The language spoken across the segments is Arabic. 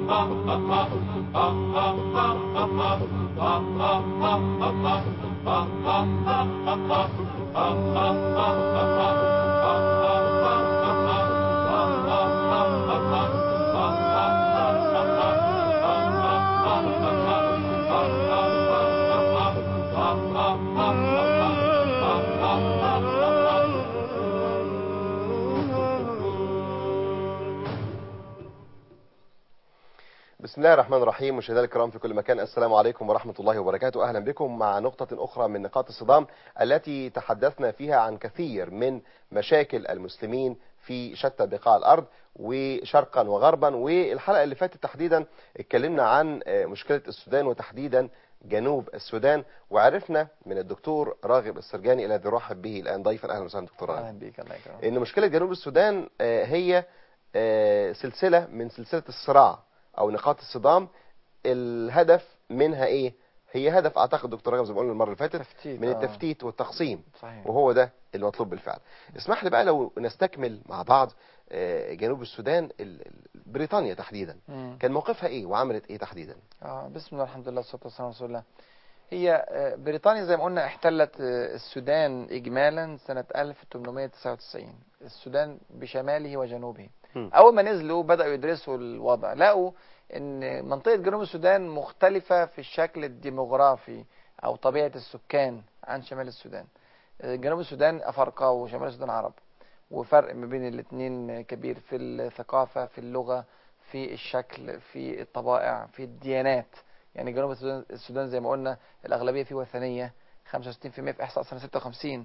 بسم الله الرحمن الرحيم. مشاهدينا الكرام في كل مكان، السلام عليكم ورحمة الله وبركاته. أهلا بكم مع نقطة أخرى من نقاط الصدام التي تحدثنا فيها عن كثير من مشاكل المسلمين في شتى بقاع الأرض وشرقا وغربا. والحلقة اللي فاتت تحديدا اتكلمنا عن مشكلة السودان وتحديدا جنوب السودان، وعرفنا من الدكتور راغب السرجاني الذي نرحب به الآن ضيفا. أهلا وسهلا دكتور راغب. اهلا بيك. الله يكرمك. إن مشكلة جنوب السودان هي سلسلة من سلسلة الصراع او نقاط الصدام. الهدف منها ايه؟ هي هدف اعتقد دكتور راغب زي ما قلنا المره اللي فاتت من التفتيت والتقسيم. صحيح. وهو ده المطلوب بالفعل. اسمح لي بقى لو نستكمل مع بعض جنوب السودان. بريطانيا تحديدا كان موقفها ايه وعملت ايه تحديدا؟ بسم الله الحمد لله والصلاه والسلام على رسول الله. هي بريطانيا زي ما قلنا احتلت السودان اجمالا سنه 1899، السودان بشماله وجنوبه. اول ما نزلوا بداوا يدرسوا الوضع، لقوا ان منطقه جنوب السودان مختلفه في الشكل الديموغرافي او طبيعه السكان عن شمال السودان. جنوب السودان افارقه وشمال السودان عرب، وفرق ما بين الاثنين كبير في الثقافه، في اللغه، في الشكل، في الطبائع، في الديانات. يعني جنوب السودان زي ما قلنا الاغلبيه فيه وثنيه، 65% في احصاء سنه 56،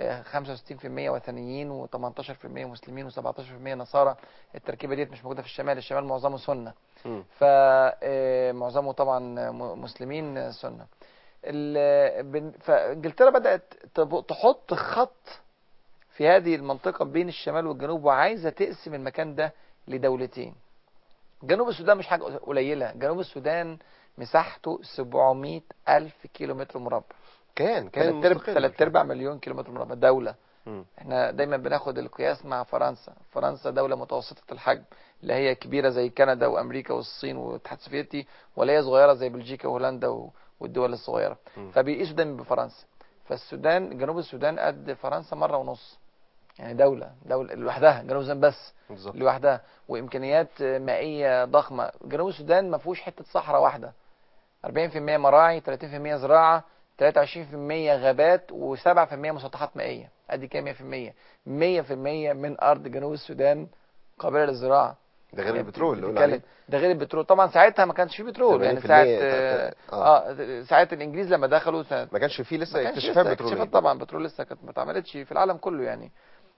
65% وثنيين و18% مسلمين و17% نصارى. التركيبه ديت مش موجوده في الشمال. الشمال معظمه سنه، فمعظمه طبعا مسلمين سنه. فانجلترا بدات تحط خط في هذه المنطقه بين الشمال والجنوب، وعايزه تقسم المكان ده لدولتين. جنوب السودان مش حاجه قليله، جنوب السودان مساحته 700 ألف كيلومتر مربع. كان 3/4 مليون كيلومتر مربع. دولة. احنا دايما بناخد القياس مع فرنسا. فرنسا دولة متوسطة الحجم، لا هي كبيرة زي كندا وأمريكا والصين والاتحاد السوفيتي، ولا هي صغيرة زي بلجيكا وهولندا والدول الصغيرة. فبيقيسوا دايما بفرنسا. فالسودان، جنوب السودان قد فرنسا مرة ونص. يعني دولة لوحدها، جنوب السودان بس لوحدها، وإمكانيات مائية ضخمة. جنوب السودان ما فيهوش حتة صحراء واحدة. 40% مراعي، 30% زراعة، 23% غابات، و7% مسطحات مائية. ادي كام؟ 100%. 100% من أرض جنوب السودان قابلة للزراعة. ده غير البترول اللي قلنا عليه. ده غير البترول. طبعا ساعتها ما كانش فيه بترول، يعني ساعة الإنجليز لما دخلوا ما كانش فيه لسه اكتشافات بترولية. طبعا بترول لسه كانت ما اتعملتش في العالم كله يعني.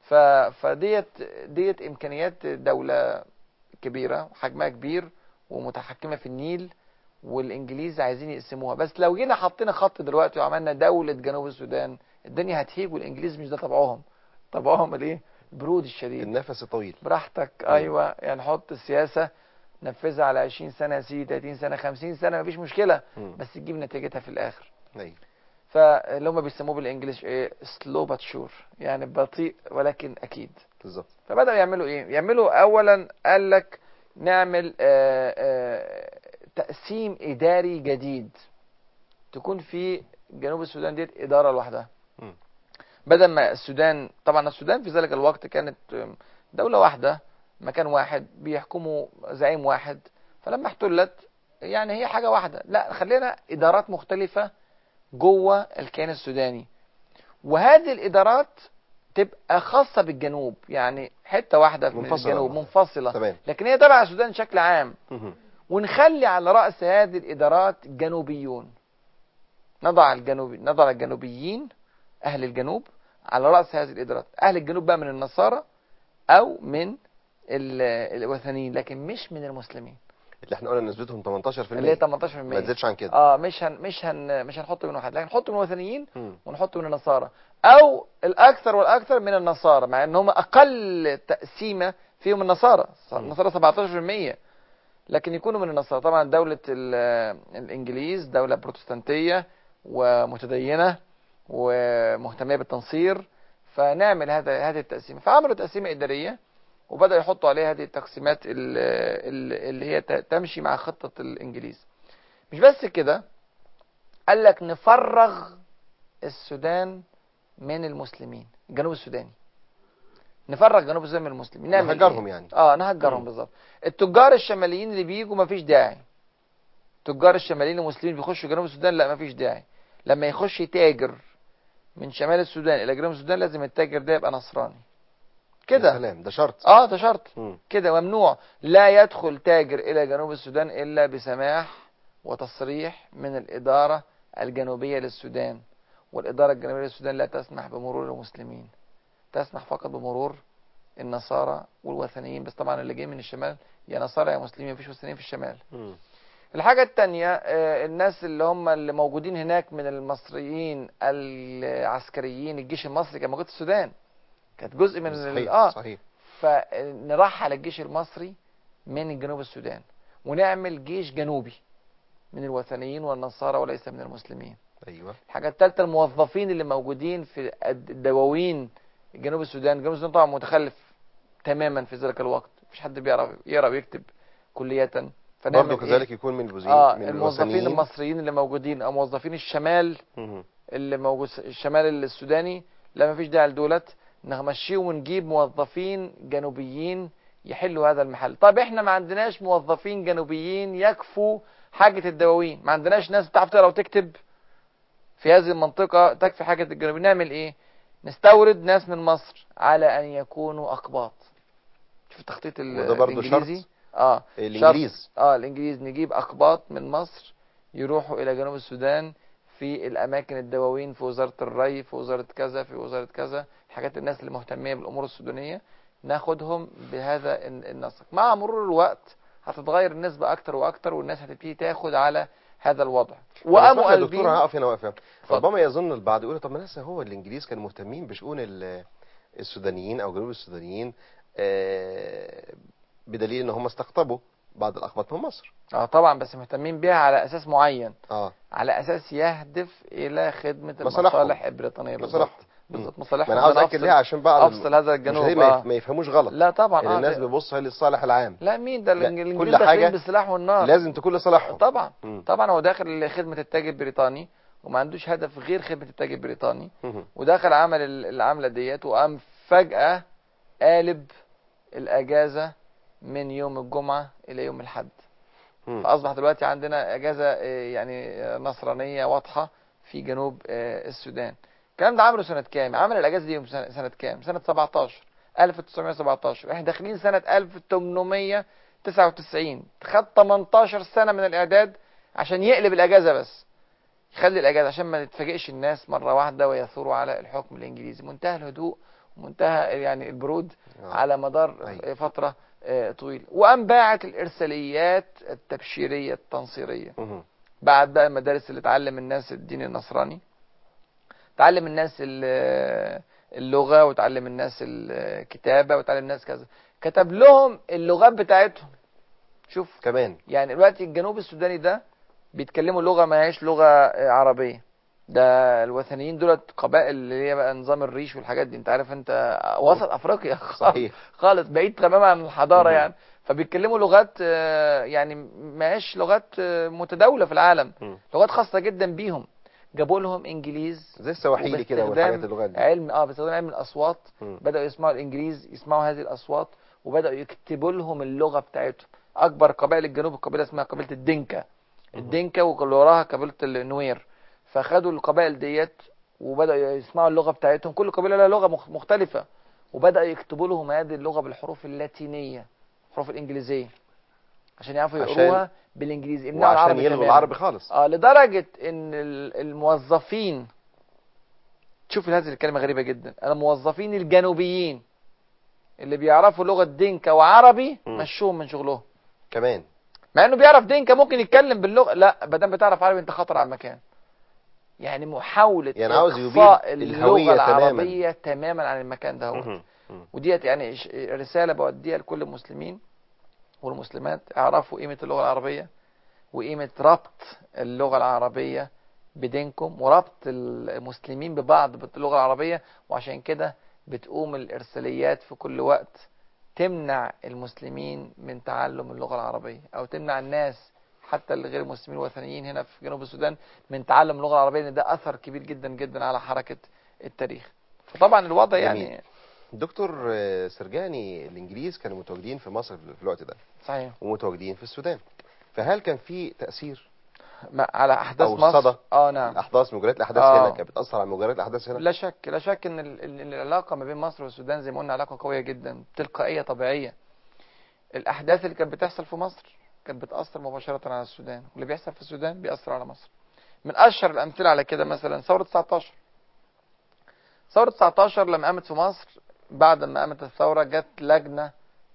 ديت إمكانيات دولة كبيرة وحجمها كبير ومتحكمة في النيل، والانجليز عايزين يقسموها. بس لو جينا حطينا خط دلوقتي وعملنا دولة جنوب السودان، الدنيا هتهيج. والانجليز مش ده طبعهم الايه؟ البرود الشديد، النفس الطويل. براحتك. ايوه، يعني حط السياسة نفذها على 20 سنة يا سيدي، 30 سنة، 50 سنة، مفيش مشكلة، بس تجيب نتيجتها في الاخر. ايوه. فاللي هم بيسموه بالانجليش ايه؟ سلو بات شور، يعني بطيء ولكن اكيد. بالظبط. فبدأوا يعملوا ايه؟ يعملوا اولا قال لك نعمل تقسيم إداري جديد، تكون في جنوب السودان ديت إدارة لوحدها. بدل ما السودان، طبعا السودان في ذلك الوقت كانت دولة واحدة، مكان واحد، بيحكموا زعيم واحد. فلما احتلت يعني هي حاجة واحدة، لا خلينا إدارات مختلفة جوه الكيان السوداني، وهذه الإدارات تبقى خاصة بالجنوب، يعني حتة واحدة من الجنوب منفصلة. تمام. لكن هي تبع السودان بشكل عام. ونخلي على رأس هذه الإدارات جنوبيون. نضع الجنوبيين، أهل الجنوب، على رأس هذه الإدارات. أهل الجنوب بقى من النصارى أو من الوثنيين، لكن مش من المسلمين. اللي احنا قلنا نسبتهم 18%، اللي هي 18%، ما تزيدش عن كده. مش هنحط من واحد، لكن نحط من الوثنيين ونحط من النصارى، أو الأكثر والأكثر من النصارى، مع أن هم أقل تقسيمة فيهم النصارى 17%، لكن يكونوا من النصارى. طبعا دولة الإنجليز دولة بروتستانتية ومتدينة ومهتمية بالتنصير، فنعمل هذه التقسيمة. فعملوا تقسيمة إدارية وبدأوا يحطوا عليها هذه التقسيمات اللي هي تمشي مع خطة الإنجليز. مش بس كده، قال لك نفرغ السودان من المسلمين، الجنوب السوداني نفرغ جنوب السودان من المسلمين. نعمل نهجرهم إيه؟ يعني. نهجرهم بالظبط. التجار الشماليين اللي بيجوا مفيش داعي، التجار الشماليين المسلمين بيخشوا جنوب السودان، لا مفيش داعي. لما يخش تاجر من شمال السودان الى جنوب السودان لازم التاجر ده يبقى نصراني كده. يا سلام، ده شرط. ده شرط كده، ممنوع. لا يدخل تاجر الى جنوب السودان الا بسماح وتصريح من الاداره الجنوبيه للسودان، والاداره الجنوبيه للسودان لا تسمح بمرور المسلمين، تسمح فقط بمرور النصارى والوثنيين بس. طبعا اللي جاي من الشمال يا نصارى يا مسلمين، مفيش وثنيين في الشمال. الحاجة التانية، الناس اللي هم اللي موجودين هناك من المصريين العسكريين، الجيش المصري كان موجود في السودان، كانت جزء من صحيح. فنرحل الجيش المصري من جنوب السودان ونعمل جيش جنوبي من الوثنيين والنصارى وليس من المسلمين. ايوه. الحاجة الثالثة، الموظفين اللي موجودين في الدواوين جنوب السودان، جنوب السودان طبعا متخلف تماما في ذلك الوقت، مفيش حد بيعرف يقرا ويكتب كلية. برضه كذلك يكون من من الموظفين المصريين اللي موجودين او موظفين الشمال اللي موجود الشمال السوداني، لا مفيش داعي لدولت، نمشيه ونجيب موظفين جنوبيين يحلوا هذا المحل. طب احنا ما عندناش موظفين جنوبيين يكفوا حاجة الدواوين، ما عندناش ناس بتعرف تقرا وتكتب في هذه المنطقة تكفي حاجة الجنوبيين. نعمل ايه؟ نستورد ناس من مصر على ان يكونوا اقباط. شوف التخطيط الانجليزي. الانجليز الانجليز نجيب اقباط من مصر يروحوا الى جنوب السودان في الاماكن الدواوين، في وزارة الري، في وزارة كذا، في وزارة كذا، الحاجات الناس اللي مهتمية بالامور السودانية ناخدهم بهذا النسق. مع مرور الوقت هتتغير النسبة اكتر واكتر، والناس هتبتدي تاخد على هذا الوضع. وقاموا قلبين. دكتور هقف هنا. ربما يظن البعض يقول طب ما ناس هو الانجليز كانوا مهتمين بشؤون السودانيين او جنوب السودانيين، بدليل ان هم استقطبوا بعض الاقباط من مصر. طبعا، بس مهتمين بيها على اساس معين، على اساس يهدف الى خدمة المصالح البريطانية. بالظبط مصالحهم. انا عاوز اكد ليها عشان بعض افصل هذا الجنوب ما يفهموش غلط. لا طبعا الناس بتبص للصالح العام. لا مين ده؟ الانجليز كل حاجه بالسلاح والنار لازم تكون لصالحهم. طبعا هو داخل خدمة التاج البريطاني وما عندوش هدف غير خدمة التاج البريطاني، وداخل عمل العملة ديت، وقام فجأة قالب الاجازة من يوم الجمعة الى يوم الاحد. فاصبح دلوقتي عندنا اجازة يعني نصرانية واضحة في جنوب السودان. الكلام ده عمله سنة كام؟ عمل الاجازة دي سنة كام؟ سنة 1917. احنا داخلين سنة 1899. خد 18 سنة من الاعداد عشان يقلب الاجازة، بس يخلي الاجازة عشان ما تتفاجئش الناس مرة واحدة ويثوروا على الحكم الانجليزي. منتهى الهدوء ومنتهى يعني البرود على مدار فترة طويل. وقام باعت الارساليات التبشيرية التنصيرية. بعد بقى المدارس اللي تعلم الناس الدين النصراني، تعلم الناس اللغة، وتعلم الناس الكتابة، وتعلم الناس كذا، كتب لهم اللغات بتاعتهم. شوف كمان يعني دلوقتي الجنوب السوداني ده بيتكلموا لغة ما هيش لغة عربية. ده الوثنيين دولت قبائل اللي هي بقى نظام الريش والحاجات دي، انت عارف انت وسط افريقيا خالص بعيد تماما عن الحضارة يعني. فبيتكلموا لغات يعني ما هيش لغات متداولة في العالم، لغات خاصة جدا بيهم. جابوا لهم انجليز زي السواحيلي كده والحاجات اللغات دي، باستخدام علم الاصوات. بدأوا يسمعوا الانجليز، يسمعوا هذه الاصوات، وبدأوا يكتبوا لهم اللغة بتاعتهم. اكبر قبائل الجنوب القبيلة اسمها قبيلة الدنكا واللي وراها قبيلة النوير. فخدوا القبائل ديت وبدأوا يسمعوا اللغة بتاعتهم، كل قبيلة لها لغة مختلفة، وبدأوا يكتبوا لهم هذه اللغة بالحروف اللاتينية، الحروف الإنجليزية، عشان يعرفوا يقروها بالإنجليزي، يمنعوا العربي وعشان يلغوا العربي خالص. لدرجة إن الموظفين، تشوف هذه الكلمة غريبة جدا، الموظفين الجنوبيين اللي بيعرفوا لغة دينكا وعربي مشوهم من شغلهم كمان، مع إنه بيعرف دينكا ممكن يتكلم باللغة. لا، بدل بتعرف عربي أنت خطر على المكان. يعني محاولة عاوز إخفاء اللغة العربية تماما عن المكان ده. وديت يعني رسالة بوديها لكل المسلمين والمسلمات، اعرفوا قيمة اللغة العربية وقيمة ربط اللغة العربية بدينكم وربط المسلمين ببعض باللغة العربية. وعشان كده بتقوم الإرساليات في كل وقت تمنع المسلمين من تعلم اللغة العربية، أو تمنع الناس حتى اللي غير المسلمين الوثنيين هنا في جنوب السودان من تعلم اللغة العربية، لأن ده أثر كبير جدا جدا على حركة التاريخ. فطبعا الوضع جميل. يعني دكتور سرجاني، الإنجليز كانوا متواجدين في مصر في الوقت ده صحيح. ومتواجدين في السودان، فهل كان في تأثير على أحداث أو مصر؟ الصدى؟ نعم. الأحداث، مجريات الأحداث هنا كانت بتأثر على مجريات الأحداث هنا؟ لا شك، لا شك ان العلاقة ما بين مصر والسودان زي ما قلنا علاقة قوية جدا، تلقائية طبيعية. الأحداث اللي كانت بتحصل في مصر كانت بتأثر مباشرة على السودان، واللي بيحصل في السودان بيأثر على مصر. من أشهر الأمثلة على كده مثلا ثورة 19. ثورة 19 لما قامت في مصر، بعد ما قامت الثورة جت لجنة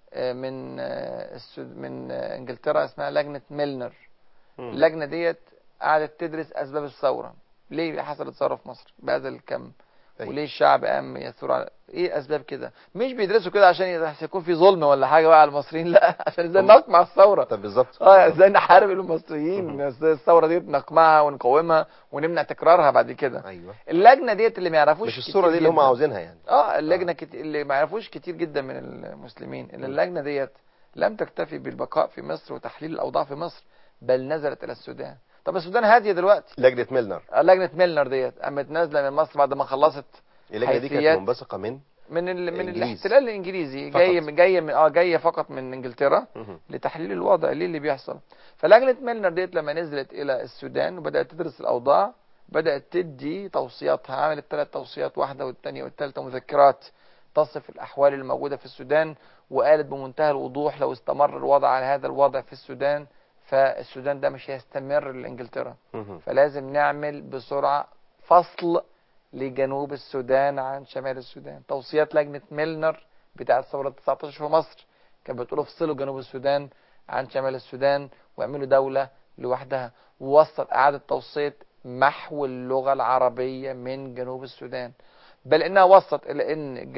من انجلترا اسمها لجنة ميلنر. اللجنة ديت قعدت تدرس أسباب الثورة، ليه حصلت ثورة في مصر بهذا الكم، وليه الشعب قام يثور على ايه اسباب كده. مش بيدرسوا كده عشان يكون في ظلم ولا حاجه بقى على المصريين، لا، عشان ازاي نقمع الثوره. طب بالظبط. ازاي نحارب المصريين، ازاي الثوره دي نقمعها ونقاومها ونمنع تكرارها بعد كده. ايوه. اللجنه ديت اللي ما يعرفوش مش الصوره دي اللي هم عاوزينها يعني. اللجنه اللي ما يعرفوش كتير جدا من المسلمين ان اللجنه ديت لم تكتفي بالبقاء في مصر وتحليل الاوضاع في مصر، بل نزلت الى السودان. طب السودان هاديه دلوقتي. لجنه ميلنر. لجنه ميلنر ديت قامت نازله من مصر بعد ما خلصت. اللجنه دي كانت منبثقه من الاحتلال الانجليزي، جايه فقط من انجلترا لتحليل الوضع اللي بيحصل. فلجنه ميلنر ديت لما نزلت الى السودان وبدات تدرس الاوضاع، بدات تدي توصياتها. عملت 3 توصيات، واحده والثانيه والثالثه، مذكرات تصف الاحوال الموجوده في السودان، وقالت بمنتهى الوضوح لو استمر الوضع على هذا الوضع في السودان، فالسودان ده مش هيستمر لانجلترا. فلازم نعمل بسرعه فصل لجنوب السودان عن شمال السودان. توصيات لجنة ميلنر بتاعت ثورة 19 في مصر كانت بتقول افصلوا جنوب السودان عن شمال السودان واعملوا دولة لوحدها. ووصل إعادة توصية محو اللغة العربية من جنوب السودان، بل إنها وصلت إلى إن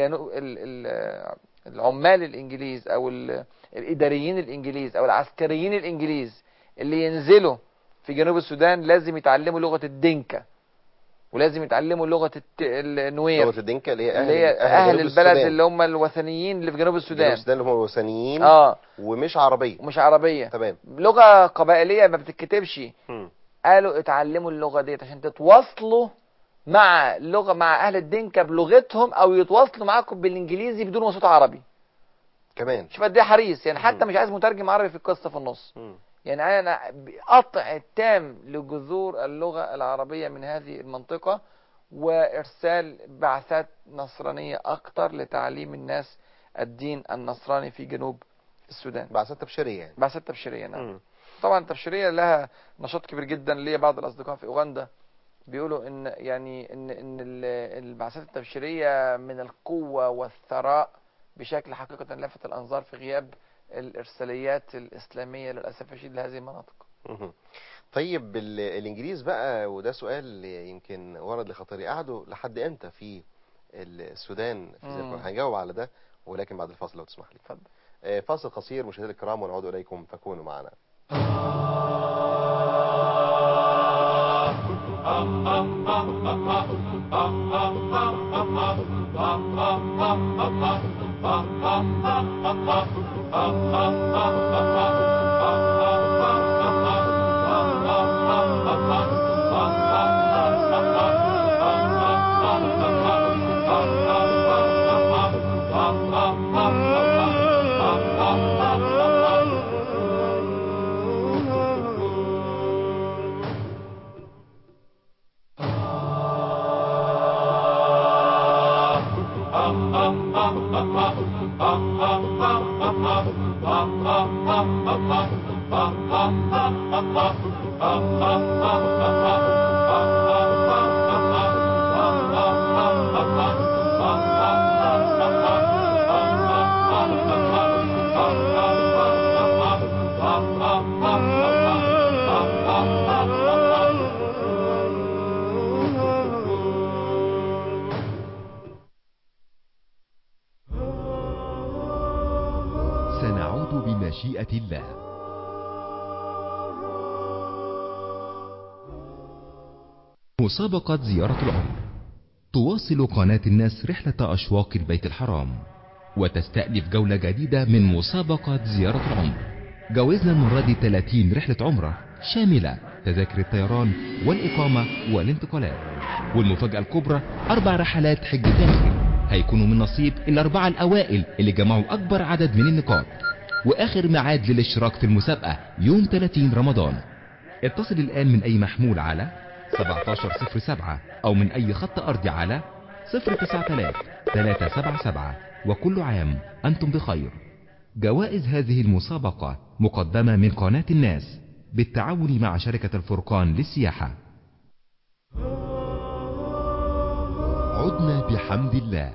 العمال الإنجليز أو الإداريين الإنجليز أو العسكريين الإنجليز اللي ينزلوا في جنوب السودان لازم يتعلموا لغة الدنكا، ولازم يتعلموا لغة النوير، لغة الدنكا اللي هي أهل البلد اللي هم الوثنيين اللي في جنوب السودان. جنوب السودان اللي هم الوثنيين. ومش عربية. ومش عربية. تمام. لغة قبائلية ما بتتكتبش. قالوا اتعلموا اللغة ديت عشان تتواصلوا مع أهل الدنكا بلغتهم، أو يتواصلوا معاكم بالإنجليزي بدون وسيط عربي. كمان. شوف قد ايه حريص يعني. حتى مش عايز مترجم عربي في القصة في النص. يعني أنا قطع التام لجذور اللغة العربية من هذه المنطقة، وإرسال بعثات نصرانية أكتر لتعليم الناس الدين النصراني في جنوب السودان. بعثات تبشيرية يعني. بعثات تبشيرية، نعم. طبعا التبشيرية لها نشاط كبير جدا. ليا بعض الأصدقاء في أوغندا بيقولوا إن البعثات التبشيرية من القوة والثراء بشكل حقيقة لفت الأنظار في غياب الإرساليات الإسلامية للأسف الشديد لهذه المناطق. طيب الإنجليز بقى، وده سؤال يمكن ورد لخاطري، قعدوا لحد امتى في السودان في زيكون؟ هنجاوب على ده ولكن بعد الفاصل لو تسمح لي. اتفضل. فاصل قصير مشاهدينا الكرام ونعود إليكم، فكونوا معنا. سنعود بمشيئة الله. مسابقة زيارة العمر تواصل قناة الناس رحلة أشواق البيت الحرام، وتستأنف جولة جديدة من مسابقة زيارة العمر. جوزنا المرة دي 30 رحلة عمرة شاملة تذاكر الطيران والإقامة والانتقالات. والمفاجأة الكبرى 4 رحلات حج داخل هيكونوا من نصيب الأربعة الأوائل اللي جمعوا أكبر عدد من النقاط. وآخر ميعاد للاشتراك في المسابقة يوم 30 رمضان. اتصل الآن من أي محمول على 1707 أو من أي خط أرضي على 09377. وكل عام أنتم بخير. جوائز هذه المسابقة مقدمة من قناة الناس بالتعاون مع شركة الفرقان للسياحة. عدنا بحمد الله.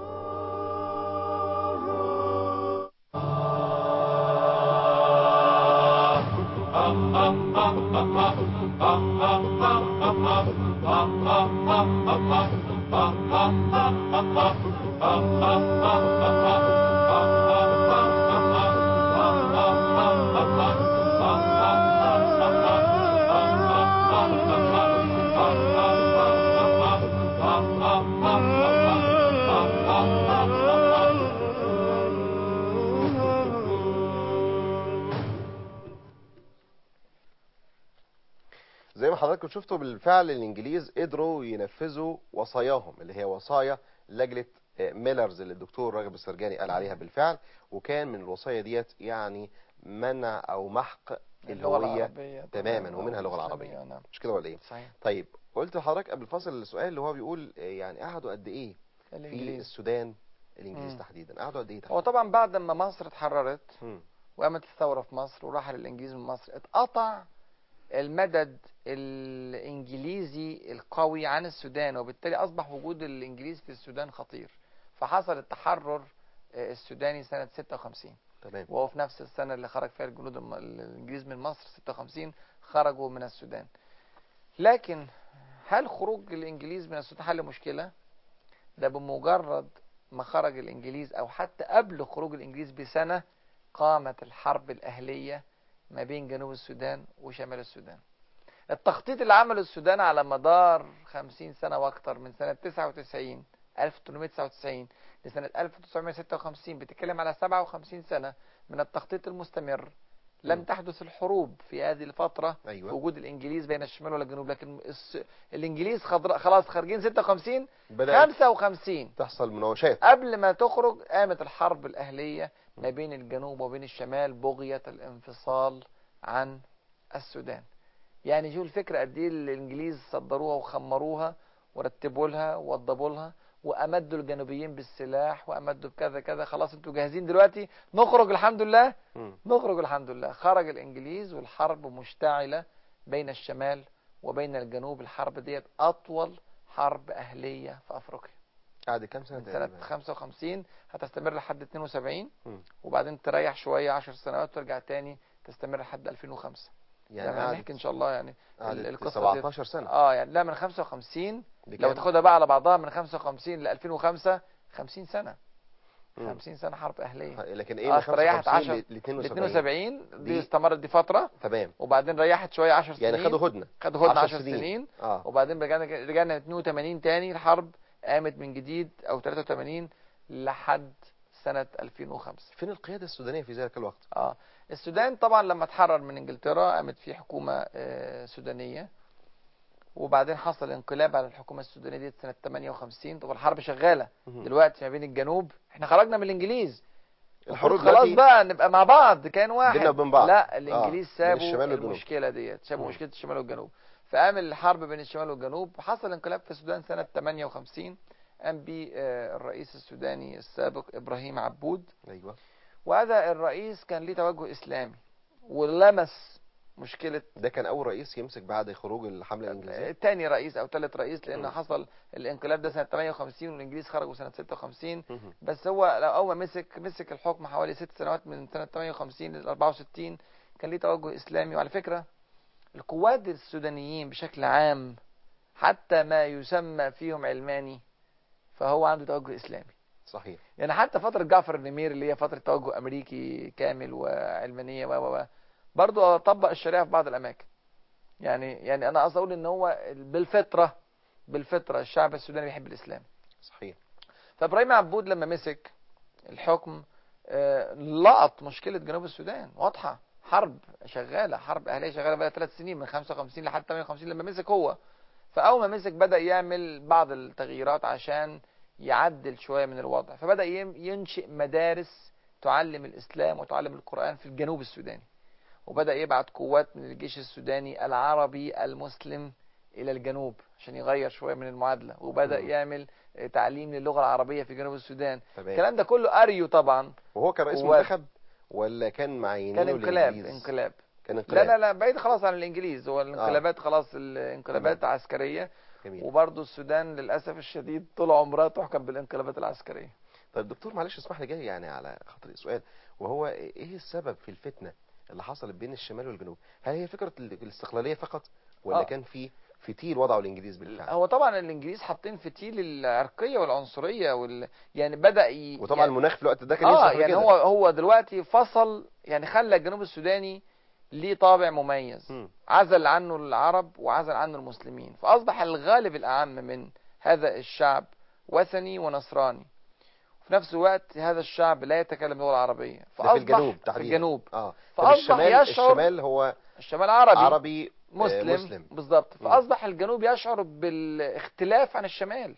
زي ما حضراتكم شفتوا بالفعل الانجليز قدروا ينفذوا وصاياهم اللي هي وصايا لجنة ميلرز اللي الدكتور راغب السرجاني قال عليها بالفعل. وكان من الوصايا ديت يعني منع او محق الهوية تماما ومنها اللغة العربية. نعم. مش كده ولا ايه؟ صحيح. طيب قلت لحضرتك قبل الفاصل السؤال اللي هو بيقول يعني قعدوا قد ايه في السودان الانجليز تحديدا؟ قعدوا قد ايه تحديدا؟ هو طبعا بعد ما مصر اتحررت وقامت الثورة في مصر ورحل الانجليز من مصر اتقطع المدد الانجليزي القوي عن السودان، وبالتالي اصبح وجود الانجليز في السودان خطير. فحصل التحرر السوداني سنة 56. تمام. وهو في نفس السنة اللي خرج فيها الجنود الانجليز من مصر 56 خرجوا من السودان. لكن هل خروج الانجليز من السودان حل مشكلة؟ ده بمجرد ما خرج الانجليز او حتى قبل خروج الانجليز بسنة قامت الحرب الاهلية ما بين جنوب السودان وشمال السودان. التخطيط اللي عمله السودان على مدار 50 سنة واكتر من سنة 1899 لسنة 1956 بتتكلم على 57 سنة من التخطيط المستمر. لم تحدث الحروب في هذه الفترة. أيوة. في وجود الانجليز بين الشمال والجنوب، لكن الانجليز خلاص خارجين 56 55 تحصل مناوشات. قبل ما تخرج قامت الحرب الأهلية ما بين الجنوب وبين الشمال بغية الانفصال عن السودان. يعني شوف الفكرة قد ايه الانجليز صدروها وخمروها ورتبوا لها ووضبوا لها وامدوا الجنوبيين بالسلاح وامدوا بكذا كذا. خلاص انتوا جاهزين دلوقتي نخرج الحمد لله. نخرج الحمد لله. خرج الانجليز والحرب مشتعلة بين الشمال وبين الجنوب. الحرب ديت اطول حرب اهلية في افريقيا. قعد كام سنة؟ من سنة 55 هتستمر لحد 72 وبعدين تريح شوية 10 سنوات وترجع تاني تستمر لحد 2005. يعني هنحكي ان شاء الله يعني القصة 17 سنة. يعني لا من 55 لو تاخدها بقى على بعضها من 55 ل 2005 50 سنة. 50 سنة حرب أهلية. لكن ايه من 55 ل 72 دي استمرت دي فترة. تمام. وبعدين ريحت شوية 10 سنين. يعني خدوا هدنة 10 سنين. وبعدين رجعنا 82 تاني الحرب قامت من جديد او 83 لحد سنة 2005. فين القيادة السودانية في ذلك الوقت؟ السودان طبعا لما اتحرر من انجلترا قامت فيه حكومة سودانية، وبعدين حصل انقلاب على الحكومة السودانية دي سنة 58. طب الحرب شغالة دلوقتي ما بين الجنوب. احنا خرجنا من الانجليز. الحروب خلاص بقى نبقى مع بعض كان واحد. بعض. لا الانجليز سابوا المشكلة ديت. سابوا مشكلة الشمال والجنوب. فقام الحرب بين الشمال والجنوب. حصل انقلاب في السودان سنة 58 قام به الرئيس السوداني السابق إبراهيم عبود. أيوة. وهذا الرئيس كان ليه توجه إسلامي ولمس مشكلة. ده كان أول رئيس يمسك بعد خروج الحملة الإنجليزية؟ تاني رئيس أو ثالث رئيس، لأن حصل الانقلاب ده سنة 58 والإنجليز خرجوا سنة 56. بس هو أول ما مسك الحكم حوالي 6 سنوات من سنة 58 ل 64 كان ليه توجه إسلامي. وعلى فكرة القوات السودانيين بشكل عام حتى ما يسمى فيهم علماني فهو عنده توجه إسلامي. صحيح. يعني حتى فترة جعفر النمير اللي هي فترة توجه أمريكي كامل وعلمانية برضه طبق الشريعة في بعض الأماكن. يعني أنا قصدي أقول إن هو بالفطرة الشعب السوداني بيحب الإسلام. صحيح. فإبراهيم عبود لما مسك الحكم لقط مشكلة جنوب السودان واضحة، حرب شغالة، حرب أهلية شغالة بقى 3 سنين من 55 لحد 58 لما مسك هو. فأول ما مسك بدأ يعمل بعض التغييرات عشان يعدل شوية من الوضع، فبدأ ينشئ مدارس تعلم الإسلام وتعلم القرآن في الجنوب السوداني، وبدأ يبعت قوات من الجيش السوداني العربي المسلم إلى الجنوب عشان يغير شوية من المعادلة، وبدأ يعمل تعليم للغة العربية في جنوب السودان. الكلام ده كله أريو طبعا. وهو كان رئيس منتخب ولا كان معينينه كان انقلاب الإنجليز؟ انقلاب. كان انقلاب. لا بعيد خلاص عن الإنجليز، هو الانقلابات خلاص، الانقلابات عسكرية. جميل. وبرضه السودان للأسف الشديد طول عمرها تحكم بالانقلابات العسكرية. طيب دكتور معلش اسمح لي، جاي يعني على خاطري سؤال، وهو ايه السبب في الفتنة اللي حصلت بين الشمال والجنوب؟ هل هي فكرة الاستقلالية فقط ولا كان في فتيل وضعه الانجليز بالفعل؟ هو طبعا الانجليز حاطين فتيل العرقية والعنصرية يعني بدأ وطبعا المناخ في الوقت ده كان يسمح يعني كده. هو دلوقتي فصل، يعني خلى الجنوب السوداني ليه طابع مميز، عزل عنه العرب وعزل عنه المسلمين، فأصبح الغالب الأعم من هذا الشعب وثني ونصراني. في نفس الوقت هذا الشعب لا يتكلم اللغة العربية، فأصبح في الجنوب تحديدا. في الجنوب. فأصبح الشمال هو الشمال عربي مسلم بالظبط. فأصبح الجنوب يشعر بالاختلاف عن الشمال.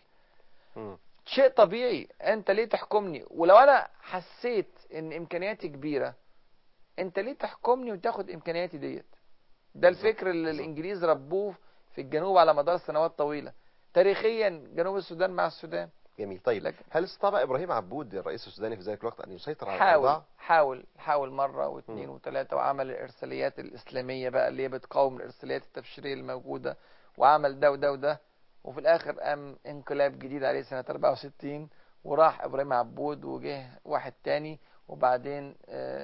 شيء طبيعي، انت ليه تحكمني؟ ولو انا حسيت ان امكانياتي كبيرة، انت ليه تحكمني وتاخد امكانياتي ديت؟ ده الفكر اللي الانجليز ربوه في الجنوب على مدار سنوات طويلة تاريخيا، جنوب السودان مع السودان. جميل. طيب هل استطاع ابراهيم عبود الرئيس السوداني في ذلك الوقت ان يسيطر على الاوضاع؟ حاول مرة واثنين وثلاثة، وعمل الارساليات الاسلامية بقى اللي هي بتقاوم الارساليات التبشيرية الموجودة، وعمل ده وده وده، وفي الاخر قام انقلاب جديد عليه سنة 64، وراح ابراهيم عبود وجه واحد تاني، وبعدين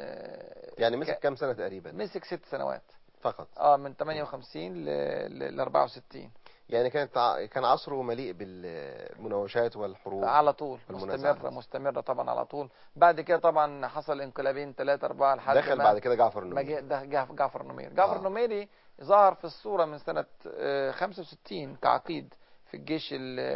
يعني مسك كام سنة تقريبا؟ مسك 6 سنوات فقط. من 58 ل 64. يعني كان عصره مليء بالمناوشات والحروب على طول، مستمرة طبعا على طول. بعد كده طبعا حصل انقلابين 3 4 لحد دخل بعد كده جعفر النميري. جعفر النميري. جعفر النميري ظهر في الصورة من سنة 65 كعقيد في الجيش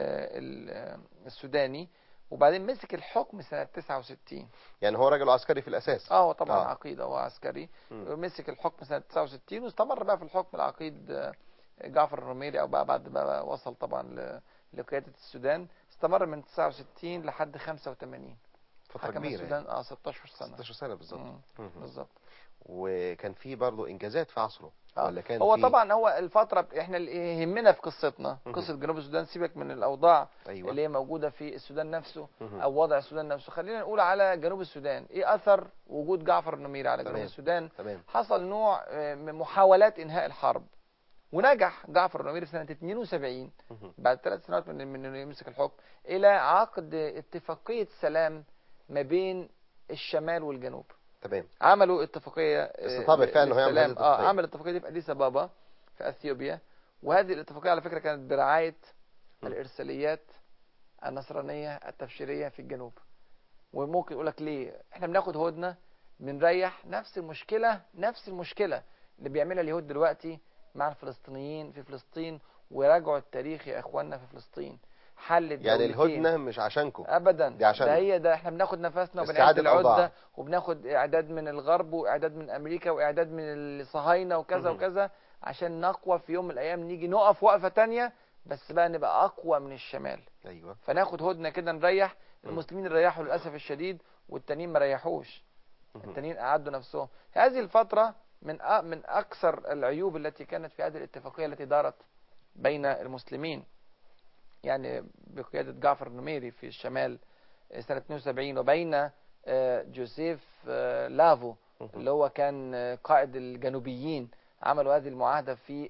السوداني، وبعدين مسك الحكم سنة 69. يعني هو راجل عسكري في الأساس. هو طبعا عقيد، هو عسكري. مسك الحكم سنة 69 واستمر بقى في الحكم العقيد. جعفر النميري او بقى بعد ما وصل طبعا لقيادة السودان، استمر من 69 لحد 85. فترة كبيرة السودان يعني. 16 سنة. 16 سنة بالظبط. بالظبط. وكان في برضه انجازات في عصره ولا كان هو طبعا هو الفترة احنا اللي يهمنا في قصتنا قصة جنوب السودان، سيبك من الاوضاع اللي هي موجودة في السودان نفسه او وضع السودان نفسه، خلينا نقول على جنوب السودان. ايه اثر وجود جعفر النميري على جنوب السودان؟ حصل نوع من محاولات انهاء الحرب، ونجح جعفر النميري سنة 72 بعد 3 سنوات من انه يمسك الحكم الى عقد اتفاقية سلام ما بين الشمال والجنوب. تمام. عملوا اتفاقية استطاع بالفعل انه يعمل هذه الاتفاقية. عمل الاتفاقية دي في اديس ابابا في اثيوبيا، وهذه الاتفاقية على فكرة كانت برعاية الارساليات النصرانية التبشيرية في الجنوب. وممكن يقول لك ليه احنا بناخد هدنة بنريح نفس المشكلة اللي بيعملها اليهود دلوقتي مع الفلسطينيين في فلسطين. وراجعوا التاريخ يا اخواننا في فلسطين، حل يعني الهدنة مش عشانكم ابدا، دي عشان ده احنا بناخد نفسنا وبنعد العدة، وبناخد اعداد من الغرب واعداد من امريكا واعداد من الصهاينة وكذا وكذا، عشان نقوى في يوم من الايام نيجي نقف وقفة تانية بس بقى نبقى اقوى من الشمال. ايوه. فناخد هدنة كده نريح. المسلمين ريحوا للاسف الشديد، والتانيين ما ريحوش. التانيين قعدوا نفسهم. هذه الفترة من أكثر العيوب التي كانت في هذه الاتفاقية التي دارت بين المسلمين، يعني بقيادة جعفر النميري في الشمال سنة 72، وبين جوزيف لافو اللي هو كان قائد الجنوبيين. عملوا هذه المعاهدة في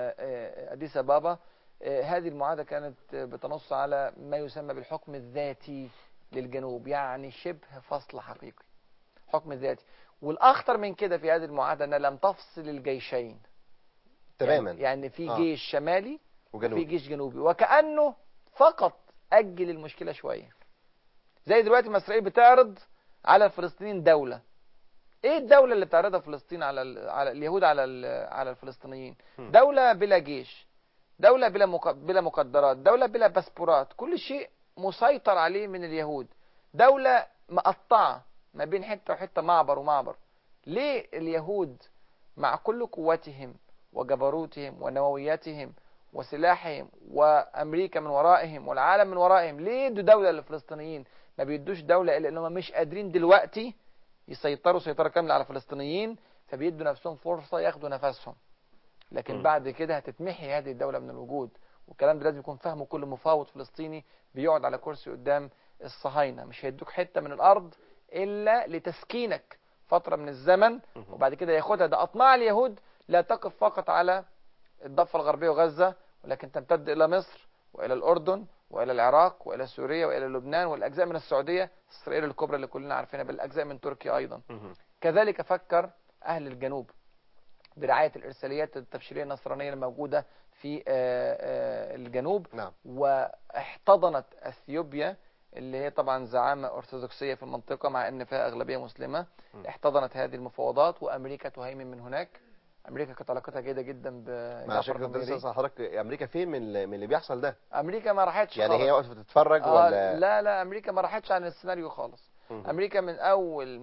أديس أبابا. هذه المعاهدة كانت بتنص على ما يسمى بالحكم الذاتي للجنوب، يعني شبه فصل حقيقي، حكم ذاتي. والأخطر من كده في هذه المعاهدة أنها لم تفصل الجيشين تماما. يعني في جيش شمالي وفي جيش جنوبي، وكأنه فقط أجل المشكلة شوية. زي دلوقتي ما إسرائيل بتعرض على الفلسطينيين دولة. إيه الدولة اللي بتعرضها فلسطين على اليهود على الفلسطينيين؟ دولة بلا جيش، دولة بلا مقدرات، دولة بلا باسبورات، كل شيء مسيطر عليه من اليهود، دولة مقطعة ما بين حتة وحتة، معبر ومعبر. ليه اليهود مع كل قوتهم وجبروتهم ونووياتهم وسلاحهم وأمريكا من ورائهم والعالم من ورائهم، ليه يدوا دولة للفلسطينيين؟ ما بيدوش دولة إلا إنهم مش قادرين دلوقتي يسيطروا سيطرة كاملة على الفلسطينيين، فبيدوا نفسهم فرصة ياخدوا نفسهم. لكن بعد كده هتتمحي هذه الدولة من الوجود، والكلام ده لازم يكون فهمه كل مفاوض فلسطيني بيقعد على كرسي قدام الصهاينة. مش هيدوك حتة من الأرض إلا لتسكينك فترة من الزمن، وبعد كده ياخدها. ده أطماع اليهود لا تقف فقط على الضفة الغربية وغزة، ولكن تمتد إلى مصر وإلى الأردن وإلى العراق وإلى سوريا وإلى لبنان والأجزاء من السعودية، إسرائيل الكبرى اللي كلنا عارفينها، بالأجزاء من تركيا أيضا. كذلك فكر أهل الجنوب برعاية الإرساليات التبشيرية النصرانية الموجودة في الجنوب. نعم. واحتضنت أثيوبيا اللي هي طبعا زعامة أرثوذكسية في المنطقة مع أن فيها أغلبية مسلمة. احتضنت هذه المفاوضات، وأمريكا تهيمن من هناك. أمريكا كانت علاقتها جيدة جدا بجعفر النميري. حضرتك أمريكا فين من اللي بيحصل ده؟ أمريكا ما راحتش يعني خالص. هي وقفت تتفرج ولا؟ لا أمريكا ما راحتش عن السيناريو خالص. أمريكا من أول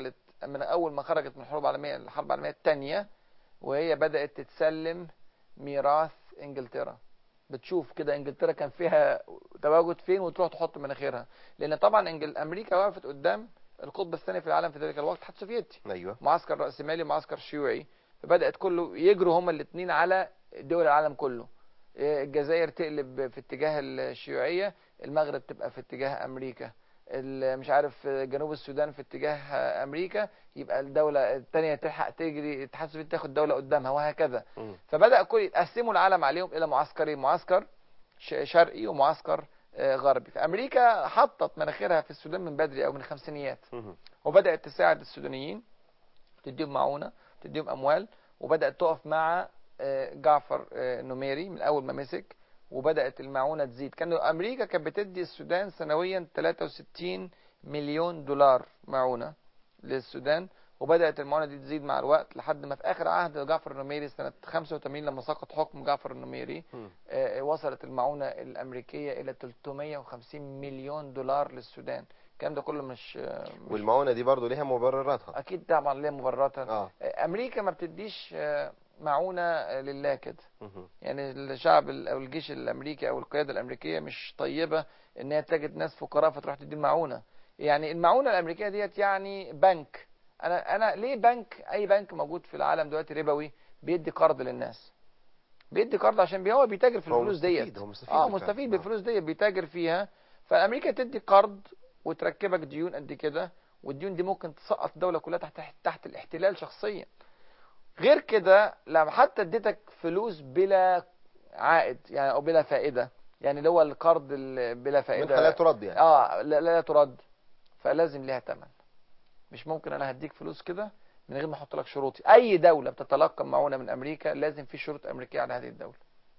ما خرجت من الحرب العالمية الثانية وهي بدأت تتسلم ميراث إنجلترا. بتشوف كده إنجلترا كان فيها تواجد فين وتروح تحط مناخيرها، لأن طبعا أمريكا وقفت قدام القطب الثاني في العالم في ذلك الوقت، الاتحاد السوفيتي. أيوة. معسكر رأسمالي ومعسكر شيوعي، فبدأت كله يجروا هما الاثنين على دول العالم كله. الجزائر تقلب في اتجاه الشيوعية، المغرب تبقى في اتجاه أمريكا، مش عارف جنوب السودان في اتجاه أمريكا، يبقى الدولة الثانية تلحق تجري الاتحاد السوفيتي تاخد دولة قدامها، وهكذا. فبدأ كل يتقسموا العالم عليهم إلى معسكرين، معسكر شرقي ومعسكر غربي. فأمريكا حطت مناخيرها في السودان من بدري أو من الخمسينيات، وبدأت تساعد السودانيين، تديهم معونة، تديهم أموال، وبدأت تقف مع جعفر النميري من أول ما مسك، وبدأت المعونة تزيد. أمريكا كانت بتدي السودان سنويا 63 مليون دولار معونة للسودان، وبدأت المعونة دي تزيد مع الوقت لحد ما في آخر عهد جعفر النميري سنة 85 لما سقط حكم جعفر النميري وصلت المعونة الأمريكية إلى 350 مليون دولار للسودان. الكلام ده كله مش والمعونة دي برضو ليها مبرراتها. أكيد طبعا ليها مبرراتها. أمريكا ما بتديش معونة لله كده. يعني الشعب أو الجيش الأمريكي أو القيادة الأمريكية مش طيبة إن هي تجد ناس فقراء فتروح تدي المعونة. يعني المعونة الأمريكية ديت يعني بنك. أنا ليه بنك، أي بنك موجود في العالم دلوقتي ربوي بيدي قرض للناس؟ بيدي قرض عشان هو بيتاجر في الفلوس ديت. هو مستفيد مستفيد بالفلوس ديت، بيتاجر فيها. فأمريكا تدي قرض وتركبك ديون قد كده، والديون دي ممكن تسقط الدولة كلها تحت الاحتلال شخصيا. غير كده لما حتى اديتك فلوس بلا عائد يعني او بلا فائدة، يعني اللي هو القرض بلا فائدة لا ترد يعني. لا ترد، فلازم ليها ثمن. مش ممكن انا هديك فلوس كده من غير ما احط لك شروطي. اي دولة بتتلقى معونة من امريكا لازم في شروط امريكية على هذه الدولة.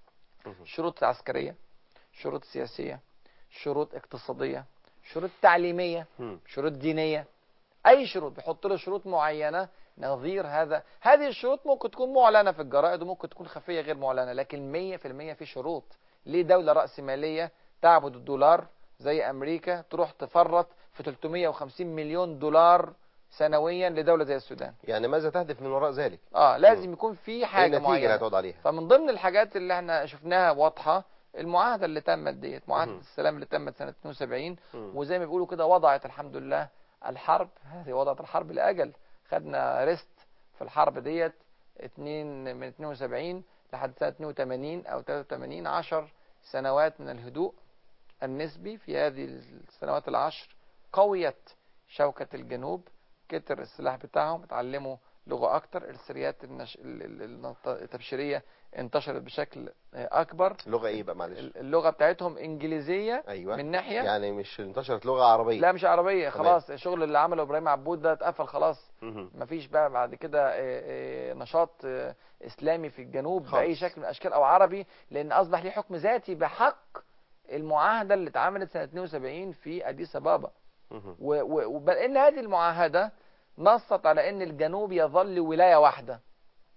شروط عسكرية، شروط سياسية، شروط اقتصادية، شروط تعليمية، شروط دينية. اي شروط بيحط له شروط معينة نظير هذا. هذه الشروط ممكن تكون معلنة في الجرائد وممكن تكون خفية غير معلنة، لكن 100% في شروط. ليه دولة رأسمالية تعبد الدولار زي أمريكا تروح تفرط في 350 مليون دولار سنويا لدولة زي السودان؟ يعني ماذا تهدف من وراء ذلك؟ لازم يكون في حاجة معينة اللي هتقعد عليها. فمن ضمن الحاجات اللي احنا شفناها واضحة المعاهدة اللي تمت ديت، معاهدة السلام اللي تمت سنة 72، وزي ما بيقولوا كده وضعت الحمد لله الحرب، هذه وضعت الحرب لأجل. خدنا ريست في الحرب ديت من 72 لحد سنة 82 أو 83، 10 سنوات من الهدوء النسبي. في هذه السنوات العشر قويت شوكة الجنوب، كتر السلاح بتاعهم، اتعلموا لغة أكتر، الإرساليات التبشيرية انتشرت بشكل أكبر. لغة إيه بقى معلش؟ اللغة بتاعتهم إنجليزية. أيوة. من ناحية يعني مش انتشرت لغة عربية؟ لا مش عربية خلاص. الشغل اللي عمله إبراهيم عبود ده اتقفل خلاص. مفيش بقى بعد كده نشاط إسلامي في الجنوب خالص بأي شكل من الأشكال أو عربي، لأن أصبح ليه حكم ذاتي بحق المعاهدة اللي اتعملت سنة 72 في أديس أبابا. وبل إن هذه المعاهدة نصت على إن الجنوب يظل ولاية واحدة.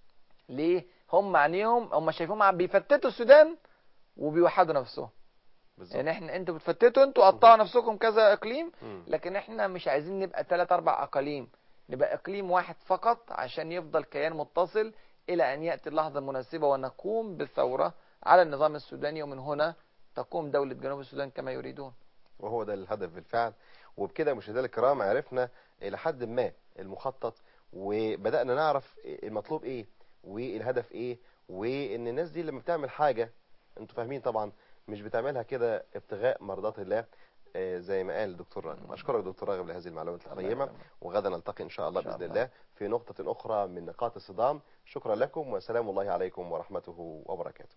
ليه؟ هم معنيهم، هم شايفهم عم بيفتتوا السودان وبيوحدوا نفسهم. بالظبط. يعني انتوا بتفتتوا، انتوا قطعوا نفسكم كذا اقليم، مم. لكن احنا مش عايزين نبقى 3 4 اقاليم، نبقى اقليم واحد فقط عشان يفضل كيان متصل الى ان ياتي اللحظه المناسبه ونقوم بالثوره على النظام السوداني، ومن هنا تقوم دوله جنوب السودان كما يريدون. وهو ده الهدف بالفعل. وبكده مشاهدينا الكرام عرفنا إلى حد ما المخطط، وبدأنا نعرف المطلوب إيه والهدف إيه، وإن الناس دي لما بتعمل حاجة أنتوا فاهمين طبعا مش بتعملها كده ابتغاء مرضات الله، زي ما قال الدكتور راغب. أشكرك دكتور راغب لهذه المعلومات القيمة، وغدا نلتقي إن شاء الله بإذن الله في نقطة أخرى من نقاط الصدام. شكرا لكم وسلام الله عليكم ورحمته وبركاته.